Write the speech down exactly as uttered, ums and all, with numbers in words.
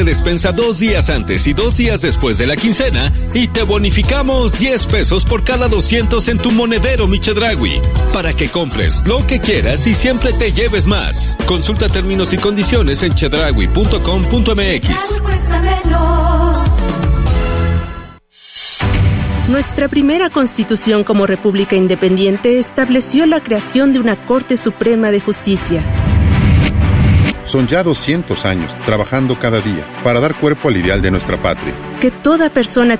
Despensa dos días antes y dos días después de la quincena y te bonificamos diez pesos por cada doscientos en tu monedero Michedragui para que compres lo que quieras y siempre te lleves más. Consulta términos y condiciones en chedragui punto com punto m x. Nuestra primera constitución como república independiente estableció la creación de una Corte Suprema de Justicia. Son ya doscientos años trabajando cada día para dar cuerpo al ideal de nuestra patria. Que toda persona